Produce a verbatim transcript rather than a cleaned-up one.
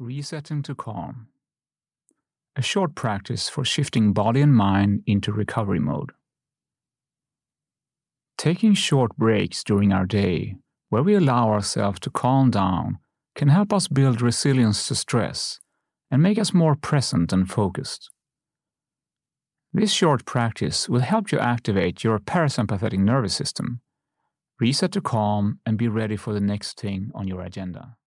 Resetting to calm. A short practice for shifting body and mind into recovery mode. Taking short breaks during our day, where we allow ourselves to calm down, can help us build resilience to stress and make us more present and focused. This short practice will help you activate your parasympathetic nervous system, reset to calm, and be ready for the next thing on your agenda.